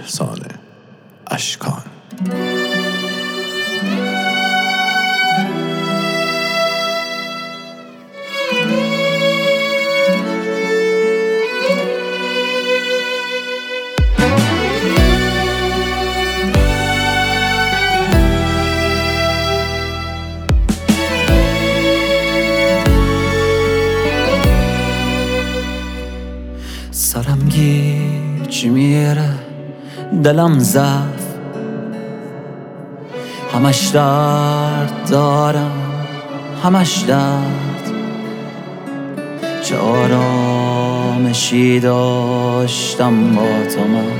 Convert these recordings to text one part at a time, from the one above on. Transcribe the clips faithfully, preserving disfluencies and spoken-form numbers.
احسان اشکان. سرم گیج میره، دلم ضعف، همش درد دارم، همش درد. چه آرامشی داشتم با تو من،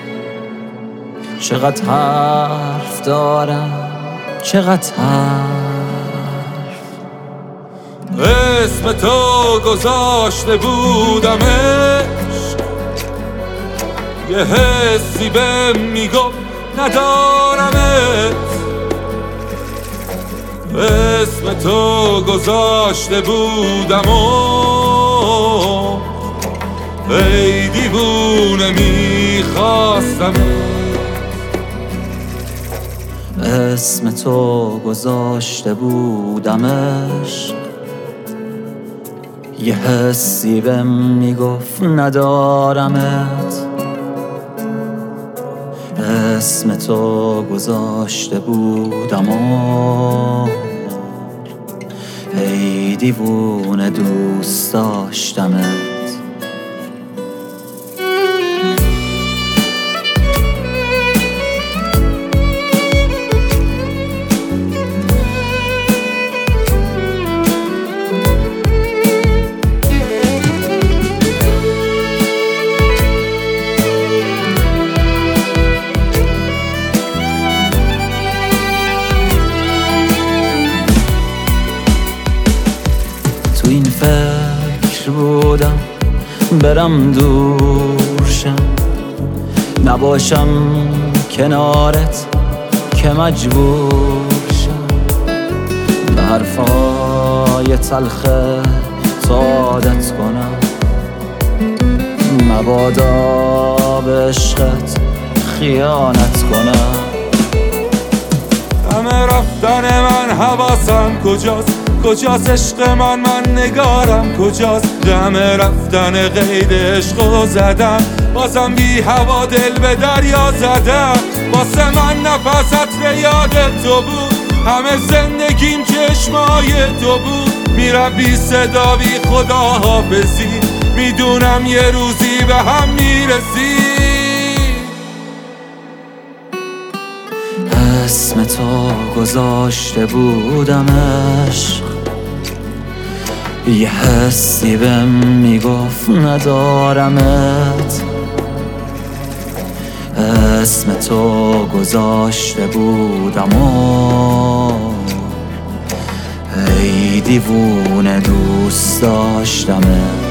چقدر حرف دارم، چقدر حرف. اسم تو گذاشته بودم یه حسی بهم میگفت ندارمت. اسم تو گذاشته بودم و ای دیوونه میخواستم. اسم تو گذاشته بودمش، یه حسی بهم میگفت ندارمت. اسم تو گذاشته بودم و ای دیوونه دوست داشتمت. تو این فکر بودم برم دورشم، نباشم کنارت که مجبور شم. به حرفای تلخ تو عادت کنم، مبادا به عشقت خیانت کنم. همه رفتن من حواسم کجاست، کجاست عشق من، من نگارم کجاست. همه رفتن قید عشقو زدم، بازم بی هوا دل به دریا زدم. واسه من نفس عطر یاد تو بود، همه زندگیم چشمای تو بود. میرم بی صدا بی خدا حافظی، میدونم یه روزی به هم میرسی. اسم تو گذاشته بودمش، یه حسی بهم میگفت ندارمت. اسم تو گذاشته بودم و ای دیوونه دوست داشتمت.